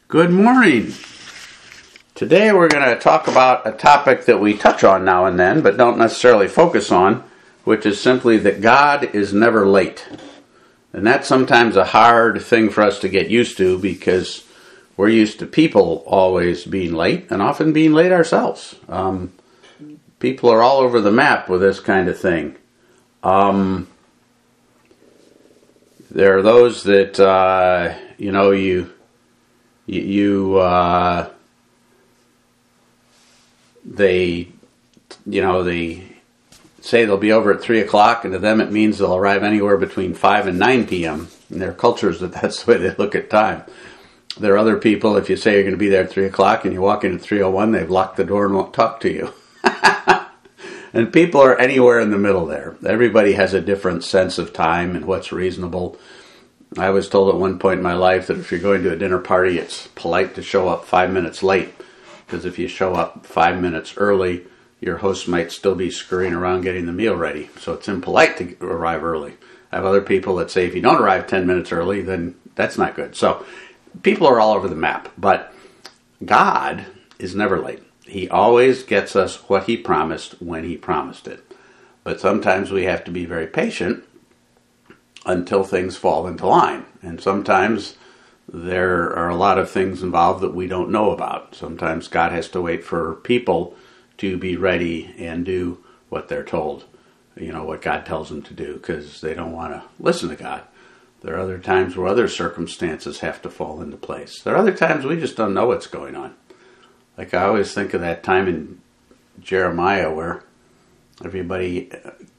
Good morning. Today we're going to talk about a topic that we touch on now and then, but don't necessarily focus on, which is simply that God is never late. And that's sometimes a hard thing for us to get used to because we're used to people always being late and often being late ourselves. People are all over the map with this kind of thing. There are those that, they say they'll be over at 3 o'clock, and to them it means they'll arrive anywhere between 5 and 9 p.m. In their cultures, that's the way they look at time. There are other people, if you say you're going to be there at 3 o'clock and you walk in at 3:01, they've locked the door and won't talk to you. And people are anywhere in the middle there. Everybody has a different sense of time and what's reasonable. I was told at one point in my life that if you're going to a dinner party, it's polite to show up 5 minutes late. Because if you show up 5 minutes early, your host might still be scurrying around getting the meal ready. So it's impolite to arrive early. I have other people that say if you don't arrive 10 minutes early, then that's not good. So people are all over the map. But God is never late. He always gets us what He promised when He promised it. But sometimes we have to be very patient until things fall into line. And sometimes there are a lot of things involved that we don't know about. Sometimes God has to wait for people to be ready and do what they're told, what God tells them to do, because they don't want to listen to God. There are other times where other circumstances have to fall into place. There are other times we just don't know what's going on. Like I always think of that time in Jeremiah where everybody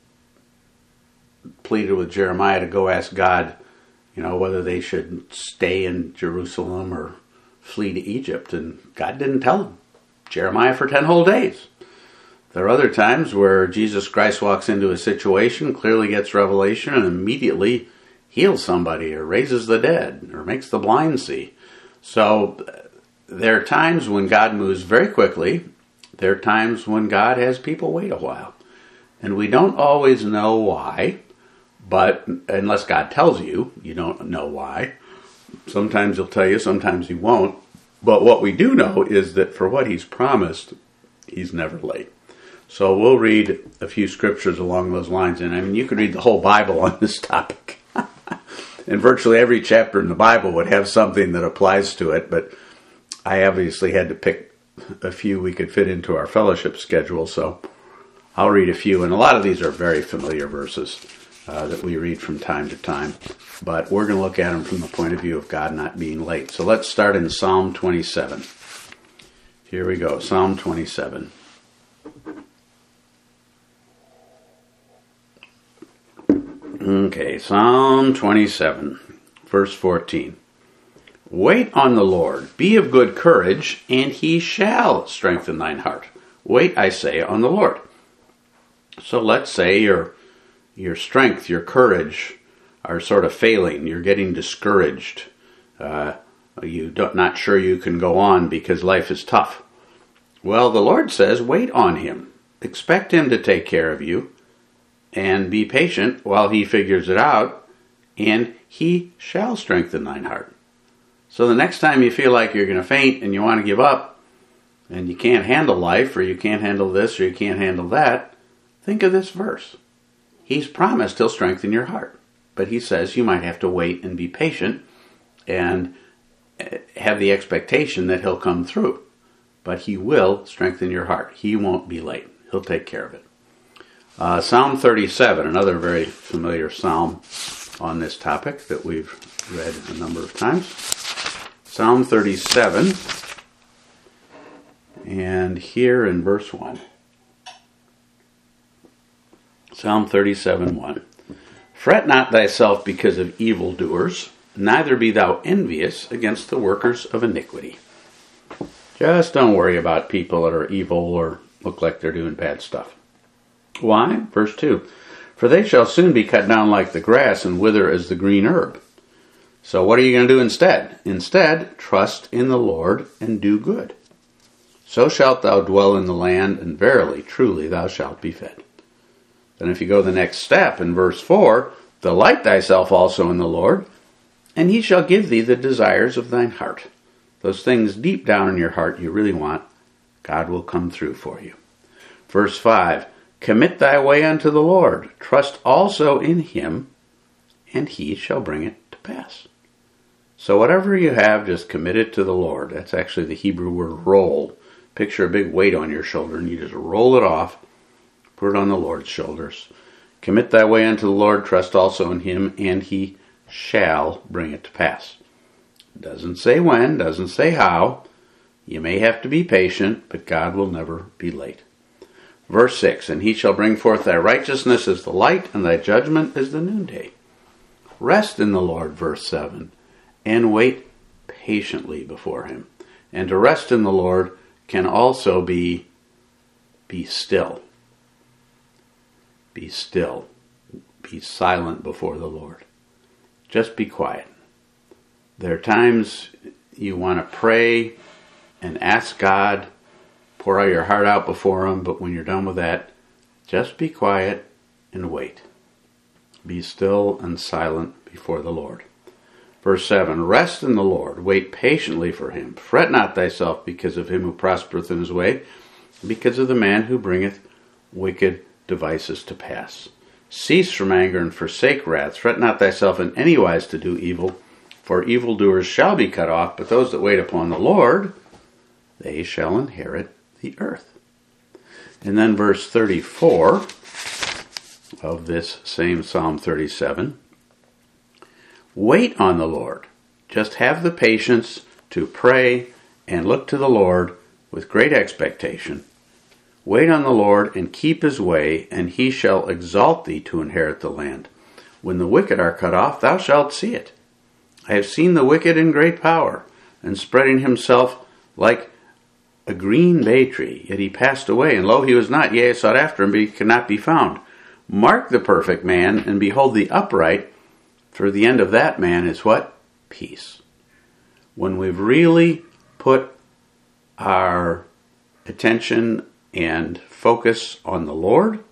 pleaded with Jeremiah to go ask God, whether they should stay in Jerusalem or flee to Egypt. And God didn't tell Jeremiah for 10 whole days. There are other times where Jesus Christ walks into a situation, clearly gets revelation, and immediately heals somebody or raises the dead or makes the blind see. So there are times when God moves very quickly. There are times when God has people wait a while. And we don't always know why. But unless God tells you, you don't know why. Sometimes He'll tell you, sometimes He won't. But what we do know is that for what He's promised, He's never late. So we'll read a few scriptures along those lines. And you could read the whole Bible on this topic. And virtually every chapter in the Bible would have something that applies to it. But I obviously had to pick a few we could fit into our fellowship schedule. So I'll read a few. And a lot of these are very familiar verses that we read from time to time. But we're going to look at them from the point of view of God not being late. So let's start in Psalm 27. Here we go, Psalm 27. Okay, Psalm 27, verse 14. Wait on the Lord, be of good courage, and He shall strengthen thine heart. Wait, I say, on the Lord. So let's say your strength, your courage are sort of failing. You're getting discouraged. You're not sure you can go on because life is tough. Well, the Lord says, wait on Him. Expect Him to take care of you and be patient while He figures it out, and He shall strengthen thine heart. So the next time you feel like you're going to faint and you want to give up and you can't handle life or you can't handle this or you can't handle that, think of this verse. He's promised He'll strengthen your heart. But He says you might have to wait and be patient and have the expectation that He'll come through. But He will strengthen your heart. He won't be late. He'll take care of it. Psalm 37, another very familiar psalm on this topic that we've read a number of times. Psalm 37, and here in verse 1. Psalm 37:1. Fret not thyself because of evildoers, neither be thou envious against the workers of iniquity. Just don't worry about people that are evil or look like they're doing bad stuff. Why? Verse 2. For they shall soon be cut down like the grass and wither as the green herb. So what are you going to do instead? Instead, trust in the Lord and do good. So shalt thou dwell in the land, and verily, truly, thou shalt be fed. Then if you go the next step in verse 4, delight thyself also in the Lord, and He shall give thee the desires of thine heart. those things deep down in your heart you really want, God will come through for you. Verse 5, commit thy way unto the Lord. Trust also in him, and he shall bring it to pass. So whatever you have, just commit it to the Lord. That's actually the Hebrew word roll. Picture a big weight on your shoulder, and you just roll it off, put it on the Lord's shoulders. Commit thy way unto the Lord, trust also in him, and he shall bring it to pass. Doesn't say when, doesn't say how. You may have to be patient, but God will never be late. Verse 6, and he shall bring forth thy righteousness as the light, and thy judgment as the noonday. Rest in the Lord, verse 7, and wait patiently before him. And to rest in the Lord can also be still. Be still. Be silent before the Lord. Just be quiet. There are times you want to pray and ask God, pour out your heart out before him, but when you're done with that, just be quiet and wait. Be still and silent before the Lord. Verse 7, rest in the Lord, wait patiently for him. Fret not thyself because of him who prospereth in his way, because of the man who bringeth wicked devices to pass. Cease from anger and forsake wrath. Fret not thyself in any wise to do evil, for evildoers shall be cut off, but those that wait upon the Lord, they shall inherit the earth. And then verse 34 of this same Psalm 37. Wait on the Lord. Just have the patience to pray and look to the Lord with great expectation. Wait on the Lord and keep his way, and he shall exalt thee to inherit the land. When the wicked are cut off, thou shalt see it. I have seen the wicked in great power, and spreading himself like a green bay tree. Yet he passed away, and lo, he was not. Yea, I sought after him, but he could not be found. Mark the perfect man, and behold the upright, for the end of that man is what? Peace. When we've really put our attention and focus on the Lord,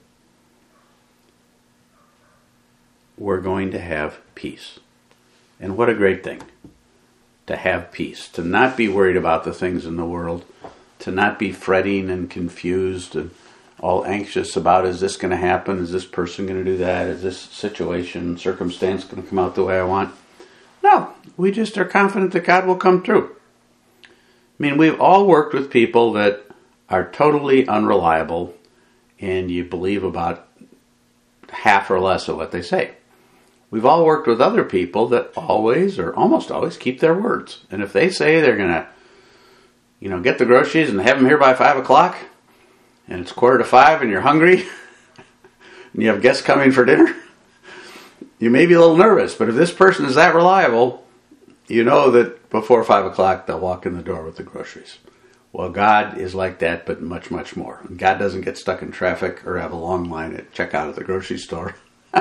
we're going to have peace. And what a great thing to have peace, to not be worried about the things in the world, to not be fretting and confused and all anxious about, is this going to happen? Is this person going to do that? Is this situation, circumstance going to come out the way I want? No, we just are confident that God will come through. I mean, we've all worked with people that are totally unreliable, and you believe about half or less of what they say. We've all worked with other people that always or almost always keep their words. And if they say they're going to, get the groceries and have them here by 5 o'clock, and it's 4:45 and you're hungry, and you have guests coming for dinner, you may be a little nervous. But if this person is that reliable, you know that before 5 o'clock they'll walk in the door with the groceries. Well, God is like that, but much, much more. God doesn't get stuck in traffic or have a long line at checkout at the grocery store.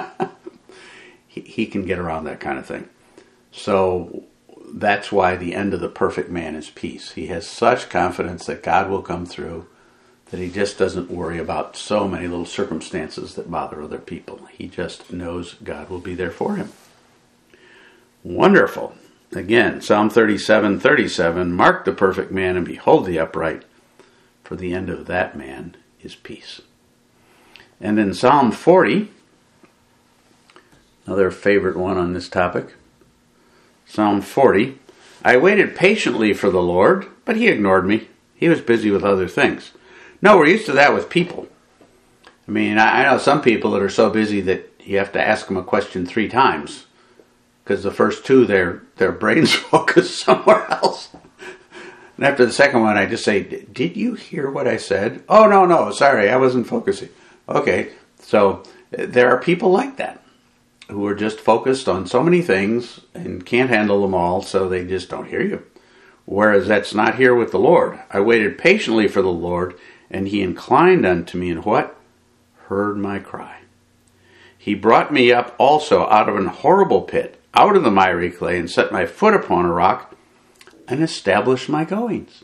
He can get around that kind of thing. So that's why the end of the perfect man is peace. He has such confidence that God will come through that he just doesn't worry about so many little circumstances that bother other people. He just knows God will be there for him. Wonderful. Again, Psalm 37:37, mark the perfect man and behold the upright, for the end of that man is peace. And in Psalm 40, another favorite one on this topic, Psalm 40, I waited patiently for the Lord, but he ignored me. He was busy with other things. No, we're used to that with people. I mean, I know some people that are so busy that you have to ask them a question 3 times, because the first 2, their brains focus somewhere else. And after the second one, I just say, did you hear what I said? Oh, no, sorry, I wasn't focusing. Okay, so there are people like that, who are just focused on so many things and can't handle them all, so they just don't hear you. Whereas that's not here with the Lord. I waited patiently for the Lord, and he inclined unto me, and what? Heard my cry. He brought me up also out of an horrible pit, out of the miry clay, and set my foot upon a rock, and established my goings.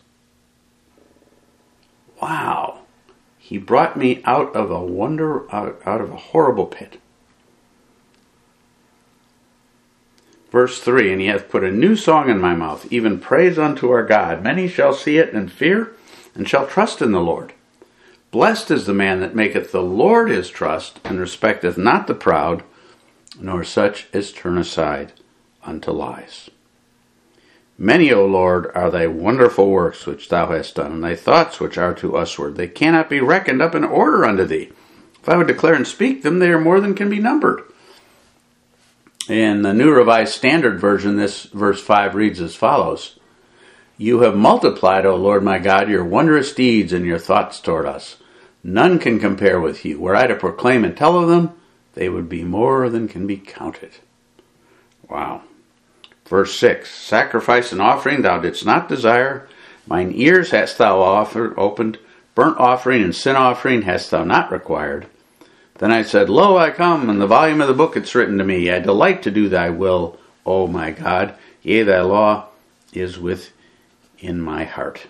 Wow. He brought me out of a horrible pit. Verse 3, and he hath put a new song in my mouth, even praise unto our God. Many shall see it and fear, and shall trust in the Lord. Blessed is the man that maketh the Lord his trust, and respecteth not the proud, nor such as turn aside unto lies. Many, O Lord, are thy wonderful works which thou hast done, and thy thoughts which are to usward. They cannot be reckoned up in order unto thee. If I would declare and speak them, they are more than can be numbered. In the New Revised Standard Version, this verse 5 reads as follows. You have multiplied, O Lord my God, your wondrous deeds and your thoughts toward us. None can compare with you. Were I to proclaim and tell of them, they would be more than can be counted. Wow. Verse 6, sacrifice and offering thou didst not desire. Mine ears hast thou opened. Burnt offering and sin offering hast thou not required. Then I said, Lo, I come, and the volume of the book it's written to me. I delight to do thy will, O my God. Yea, thy law is within my heart.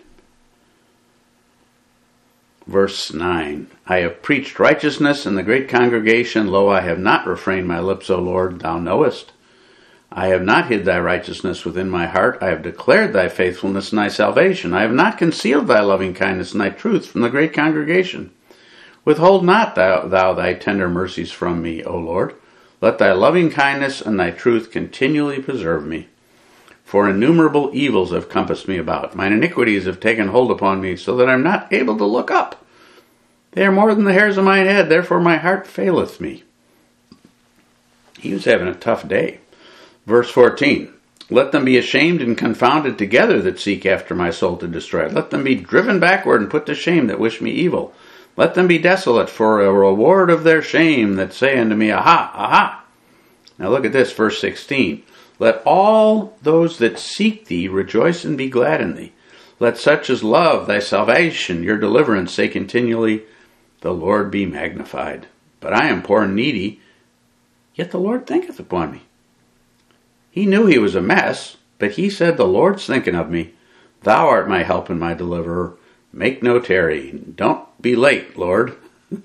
Verse 9, I have preached righteousness in the great congregation. Lo, I have not refrained my lips, O Lord, thou knowest. I have not hid thy righteousness within my heart. I have declared thy faithfulness and thy salvation. I have not concealed thy loving kindness and thy truth from the great congregation. Withhold not thou thy tender mercies from me, O Lord. Let thy loving kindness and thy truth continually preserve me. For innumerable evils have compassed me about. Mine iniquities have taken hold upon me, so that I am not able to look up. They are more than the hairs of mine head, therefore my heart faileth me. He was having a tough day. Verse 14, let them be ashamed and confounded together that seek after my soul to destroy it. Let them be driven backward and put to shame that wish me evil. Let them be desolate for a reward of their shame that say unto me, Aha, aha. Now look at this, verse 16. Let all those that seek thee rejoice and be glad in thee. Let such as love thy salvation, your deliverance, say continually, The Lord be magnified. But I am poor and needy, yet the Lord thinketh upon me. He knew he was a mess, but he said, The Lord's thinking of me. Thou art my help and my deliverer. Make no tarry. Don't be late, Lord.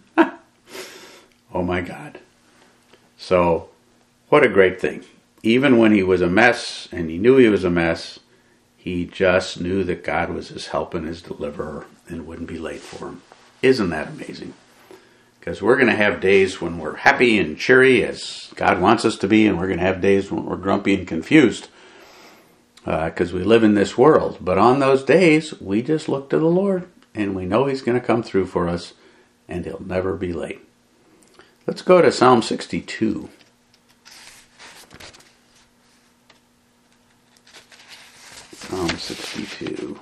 Oh my God. So, what a great thing. Even when he was a mess, and he knew he was a mess, he just knew that God was his help and his deliverer and wouldn't be late for him. Isn't that amazing? Because we're going to have days when we're happy and cheery as God wants us to be, and we're going to have days when we're grumpy and confused because we live in this world. But on those days, we just look to the Lord, and we know he's going to come through for us, and he'll never be late. Let's go to Psalm 62. Psalm 62.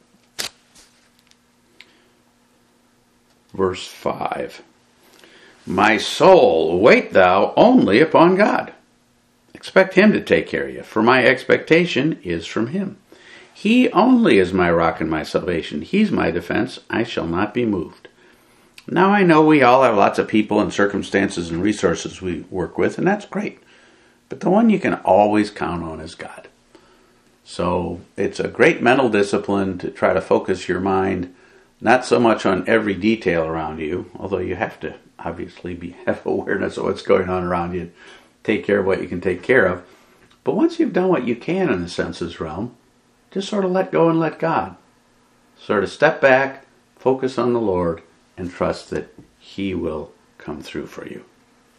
Verse 5. My soul, wait thou only upon God. Expect him to take care of you, for my expectation is from him. He only is my rock and my salvation. He's my defense. I shall not be moved. Now I know we all have lots of people and circumstances and resources we work with, and that's great. But the one you can always count on is God. So it's a great mental discipline to try to focus your mind not so much on every detail around you, although you have to obviously have awareness of what's going on around you, take care of what you can take care of. But once you've done what you can in the senses realm, just sort of let go and let God. Sort of step back, focus on the Lord, and trust that he will come through for you.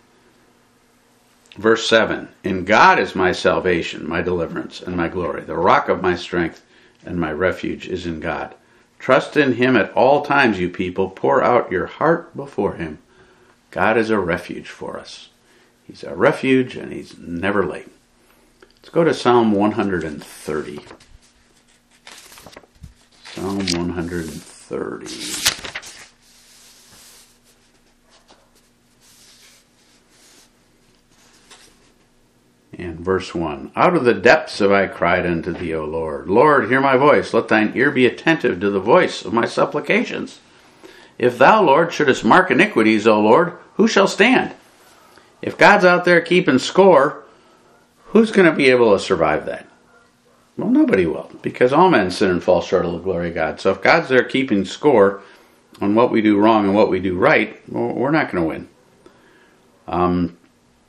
Verse 7, In God is my salvation, my deliverance, and my glory. The rock of my strength and my refuge is in God. Trust in him at all times, you people. Pour out your heart before him. God is a refuge for us. He's a refuge, and he's never late. Let's go to Psalm 130. Psalm 130. And verse 1. Out of the depths have I cried unto thee, O Lord. Lord, hear my voice. Let thine ear be attentive to the voice of my supplications. If thou, Lord, shouldest mark iniquities, O Lord, who shall stand? If God's out there keeping score, who's going to be able to survive that? Well, nobody will, because all men sin and fall short of the glory of God. So if God's there keeping score on what we do wrong and what we do right, well, we're not going to win.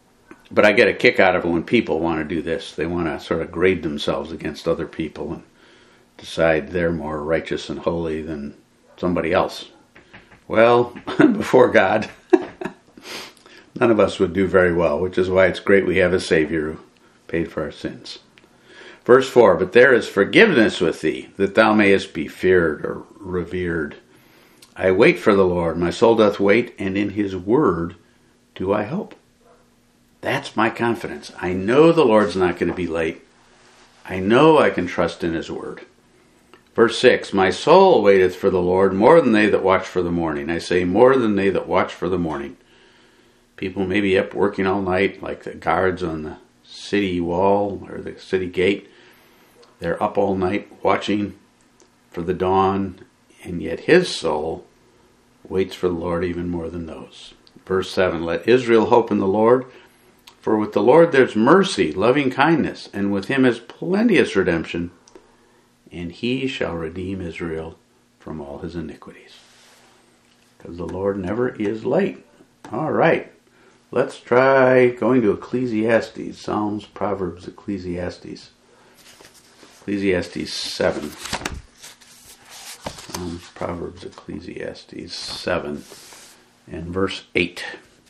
But I get a kick out of it when people want to do this. They want to sort of grade themselves against other people and decide they're more righteous and holy than somebody else. Well, before God, none of us would do very well, which is why it's great we have a Savior who paid for our sins. Verse 4, but there is forgiveness with thee, that thou mayest be feared or revered. I wait for the Lord, my soul doth wait, and in his word do I hope. That's my confidence. I know the Lord's not going to be late. I know I can trust in his word. Verse 6, my soul waiteth for the Lord more than they that watch for the morning. I say more than they that watch for the morning. People may be up working all night, like the guards on the city wall or the city gate. They're up all night watching for the dawn, and yet his soul waits for the Lord even more than those. Verse 7, let Israel hope in the Lord, for with the Lord there's mercy, loving kindness, and with him is plenteous redemption, and he shall redeem Israel from all his iniquities. Because the Lord never is late. All right, let's try going to Ecclesiastes, Psalms, Proverbs, Ecclesiastes. Ecclesiastes 7. Psalms, Proverbs, Ecclesiastes 7 and verse 8.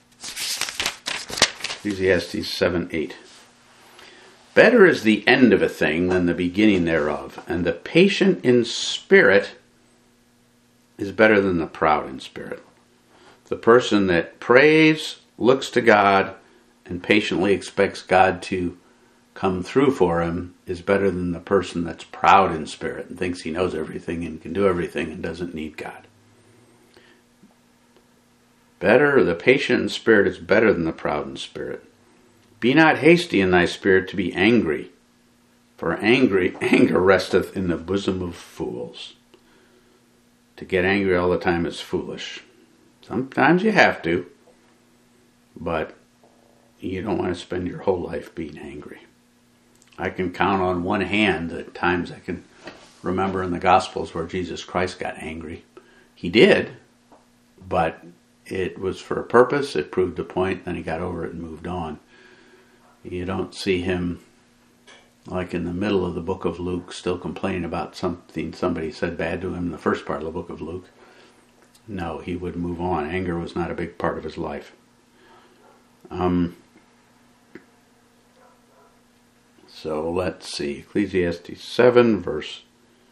Ecclesiastes 7:8. Better is the end of a thing than the beginning thereof, and the patient in spirit is better than the proud in spirit. The person that prays, looks to God, and patiently expects God to come through for him is better than the person that's proud in spirit and thinks he knows everything and can do everything and doesn't need God. Better, the patient in spirit is better than the proud in spirit. Be not hasty in thy spirit to be angry, for anger resteth in the bosom of fools. To get angry all the time is foolish. Sometimes you have to, but you don't want to spend your whole life being angry. I can count on one hand the times I can remember in the Gospels where Jesus Christ got angry. He did, but it was for a purpose, it proved a point, then he got over it and moved on. You don't see him, like in the middle of the book of Luke, still complaining about something somebody said bad to him in the first part of the book of Luke. No, he would move on. Anger was not a big part of his life. So let's see. Ecclesiastes 7, verse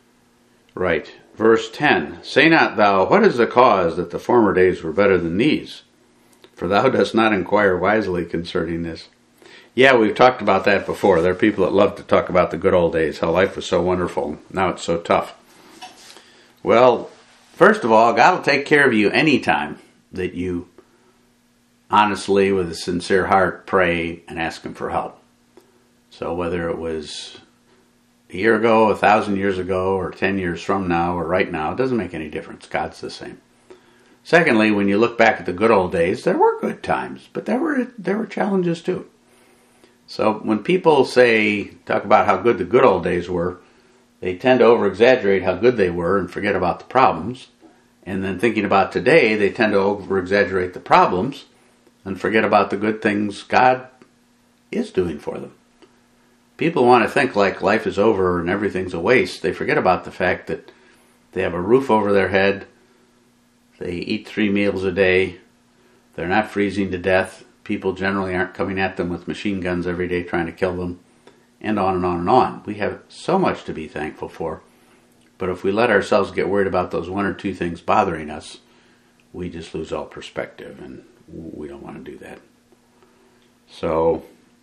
10. Say not thou, what is the cause that the former days were better than these? For thou dost not inquire wisely concerning this. Yeah, we've talked about that before. There are people that love to talk about the good old days, how life was so wonderful. Now it's so tough. Well, first of all, God will take care of you anytime that you honestly, with a sincere heart, pray and ask him for help. So whether it was a year ago, 1,000 years ago, or 10 years from now, or right now, it doesn't make any difference. God's the same. Secondly, when you look back at the good old days, there were good times, but there were challenges too. So when people talk about how good the good old days were, they tend to over-exaggerate how good they were and forget about the problems. And then thinking about today, they tend to over-exaggerate the problems and forget about the good things God is doing for them. People want to think like life is over and everything's a waste. They forget about the fact that they have a roof over their head, they eat 3 meals a day, they're not freezing to death, people generally aren't coming at them with machine guns every day trying to kill them, and on and on and on. We have so much to be thankful for. But if we let ourselves get worried about those 1 or 2 things bothering us, we just lose all perspective, and we don't want to do that. So,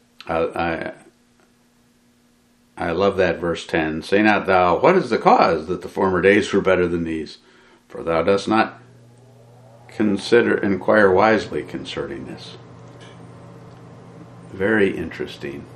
I love that verse 10. Say not thou, what is the cause that the former days were better than these? For thou dost not inquire wisely concerning this. Very interesting.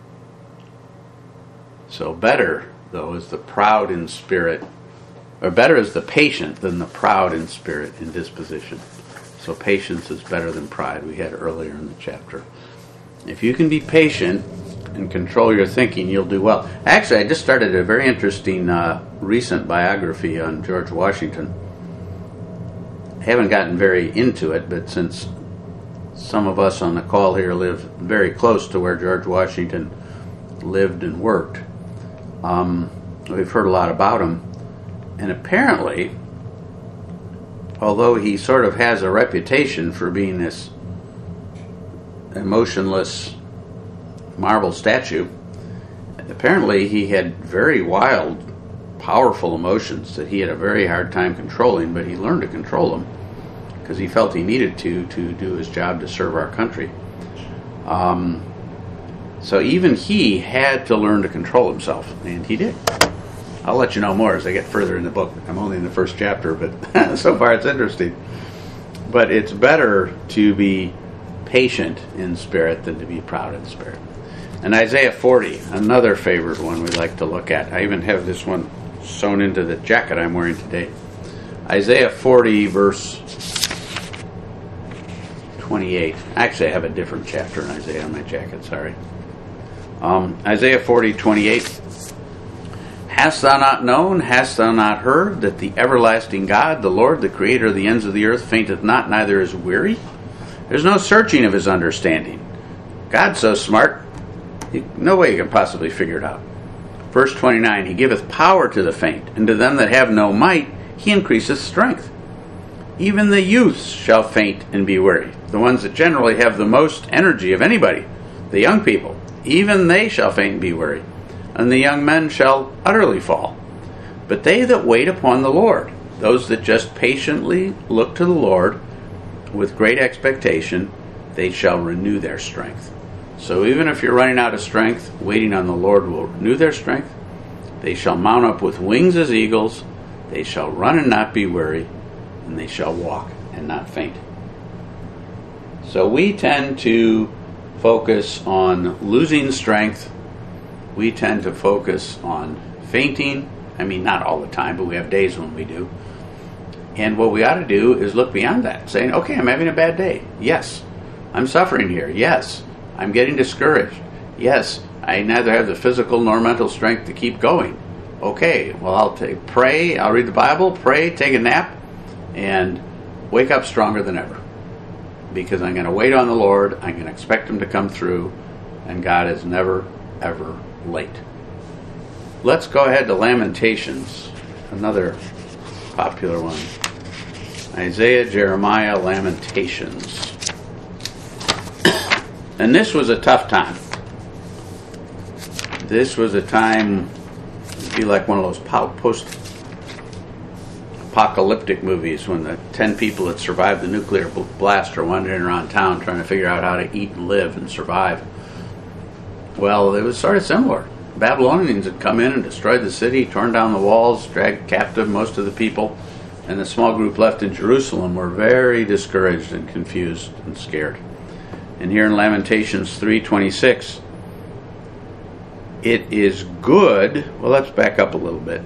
So better, though, is the proud in spirit, or better is the patient than the proud in spirit and disposition. So patience is better than pride, we had earlier in the chapter. If you can be patient and control your thinking, you'll do well. Actually, I just started a very interesting recent biography on George Washington. I haven't gotten very into it, but since Some of us on the call here live very close to where George Washington lived and worked. We've heard a lot about him. And apparently, although he sort of has a reputation for being this emotionless marble statue, apparently he had very wild, powerful emotions that he had a very hard time controlling, but he learned to control them because he felt he needed to do his job to serve our country. So even he had to learn to control himself, and he did. I'll let you know more as I get further in the book. I'm only in the first chapter, but so far it's interesting. But it's better to be patient in spirit than to be proud in spirit. And Isaiah 40, another favorite one we like to look at. I even have this one sewn into the jacket I'm wearing today. Isaiah 40, verse 28. Actually, I have a different chapter in Isaiah on my jacket, sorry. Isaiah 40, 28. Hast thou not known, hast thou not heard, that the everlasting God, the Lord, the creator of the ends of the earth, fainteth not, neither is weary? There's no searching of his understanding. God's so smart, no way you can possibly figure it out. Verse 29, he giveth power to the faint, and to them that have no might, he increaseth strength. Even the youths shall faint and be weary. The ones that generally have the most energy of anybody, the young people, even they shall faint and be weary. And the young men shall utterly fall. But they that wait upon the Lord, those that just patiently look to the Lord with great expectation, they shall renew their strength. So even if you're running out of strength, waiting on the Lord will renew their strength. They shall mount up with wings as eagles. They shall run and not be weary, and they shall walk and not faint. So we tend to focus on losing strength. We tend to focus on fainting. I mean, not all the time, but we have days when we do. And what we ought to do is look beyond that, saying, okay, I'm having a bad day. Yes. I'm suffering here. Yes. I'm getting discouraged. Yes. I neither have the physical nor mental strength to keep going. Okay, well, I'll pray, I'll read the Bible, pray, take a nap, and wake up stronger than ever. Because I'm going to wait on the Lord, I'm going to expect Him to come through, and God is never, ever late. Let's go ahead to Lamentations, another popular one. Isaiah, Jeremiah, Lamentations. And this was a tough time. This was a time, it'd be like one of those post-apocalyptic movies when the 10 people that survived the nuclear blast are wandering around town trying to figure out how to eat and live and survive. Well, it was sort of similar. Babylonians had come in and destroyed the city, torn down the walls, dragged captive most of the people, and the small group left in Jerusalem were very discouraged and confused and scared. And here in Lamentations 3:26, it is good. Well, let's back up a little bit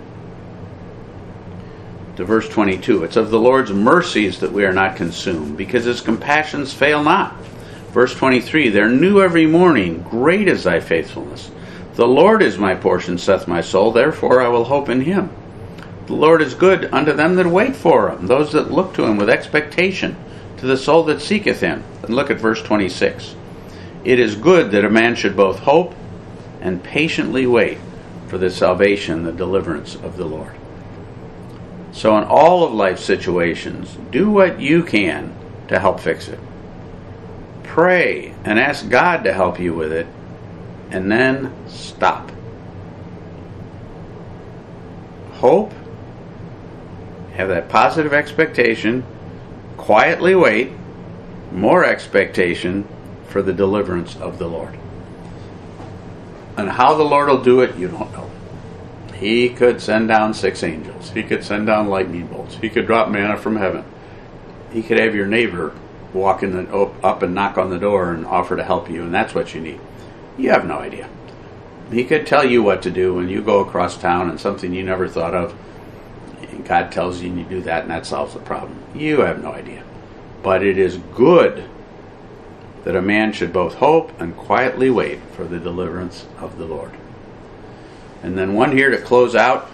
to verse 22. It's of the Lord's mercies that we are not consumed, because His compassions fail not. Verse 23, they're new every morning. Great is thy faithfulness. The Lord is my portion, saith my soul. Therefore I will hope in Him. The Lord is good unto them that wait for Him, those that look to Him with expectation, to the soul that seeketh Him. And look at verse 26. It is good that a man should both hope and patiently wait for the salvation, the deliverance of the Lord. So in all of life's situations, do what you can to help fix it. Pray and ask God to help you with it, and then stop. Hope, have that positive expectation, quietly wait, more expectation for the deliverance of the Lord. And how the Lord will do it, you don't know. He could send down 6 angels. He could send down lightning bolts. He could drop manna from heaven. He could have your neighbor walk up and knock on the door and offer to help you, and that's what you need. You have no idea. He could tell you what to do when you go across town and something you never thought of, and God tells you and you do that, and that solves the problem. You have no idea. But it is good that a man should both hope and quietly wait for the deliverance of the Lord. And then one here to close out.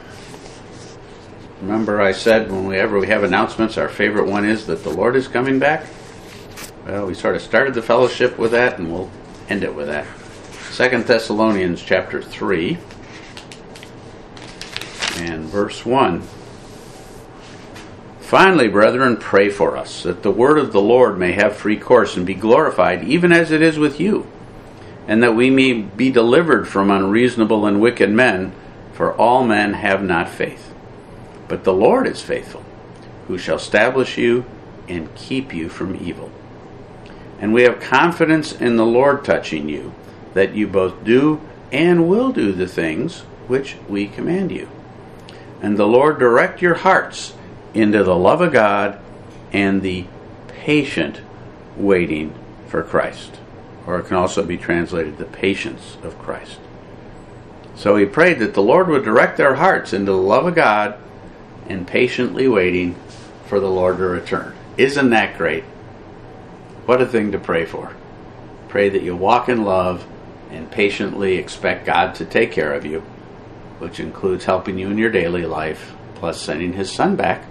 Remember I said whenever we have announcements, our favorite one is that the Lord is coming back. Well, we sort of started the fellowship with that, and we'll end it with that. 2 Thessalonians chapter 3 and verse 1. Finally, brethren, pray for us, that the word of the Lord may have free course and be glorified, even as it is with you, and that we may be delivered from unreasonable and wicked men, for all men have not faith. But the Lord is faithful, who shall establish you and keep you from evil. And we have confidence in the Lord touching you, that you both do and will do the things which we command you. And the Lord direct your hearts into the love of God and the patient waiting for Christ. Or it can also be translated the patience of Christ. So he prayed that the Lord would direct their hearts into the love of God and patiently waiting for the Lord to return. Isn't that great? What a thing to pray for. Pray that you walk in love and patiently expect God to take care of you, which includes helping you in your daily life, plus sending his Son back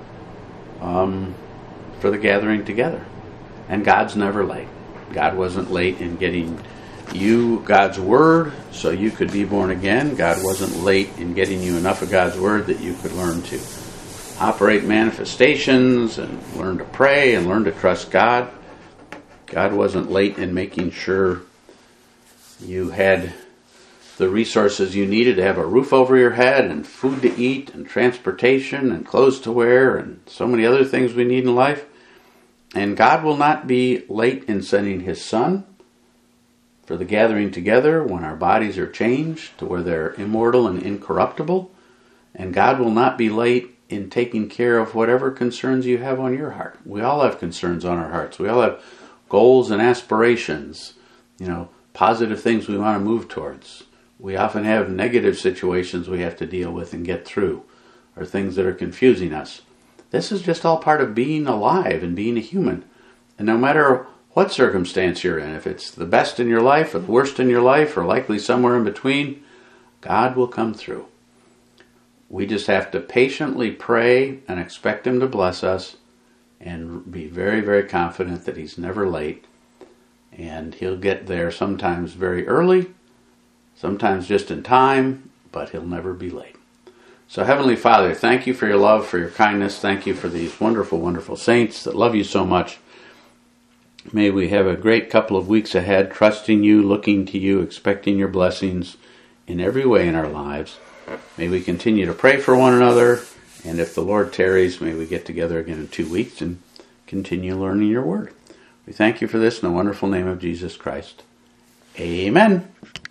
for the gathering together. And God's never late. God wasn't late in getting you God's Word so you could be born again. God wasn't late in getting you enough of God's Word that you could learn to operate manifestations and learn to pray and learn to trust God. God wasn't late in making sure you had the resources you needed to have a roof over your head and food to eat and transportation and clothes to wear and so many other things we need in life. And God will not be late in sending his Son for the gathering together when our bodies are changed to where they're immortal and incorruptible. And God will not be late in taking care of whatever concerns you have on your heart. We all have concerns on our hearts. We all have goals and aspirations, positive things we want to move towards. We often have negative situations we have to deal with and get through, or things that are confusing us. This is just all part of being alive and being a human. And no matter what circumstance you're in, if it's the best in your life or the worst in your life or likely somewhere in between, God will come through. We just have to patiently pray and expect him to bless us and be very, very confident that he's never late. And he'll get there sometimes very early, sometimes just in time, but he'll never be late. So Heavenly Father, thank you for your love, for your kindness. Thank you for these wonderful, wonderful saints that love you so much. May we have a great couple of weeks ahead, trusting you, looking to you, expecting your blessings in every way in our lives. May we continue to pray for one another, and if the Lord tarries, may we get together again in 2 weeks and continue learning your word. We thank you for this in the wonderful name of Jesus Christ. Amen.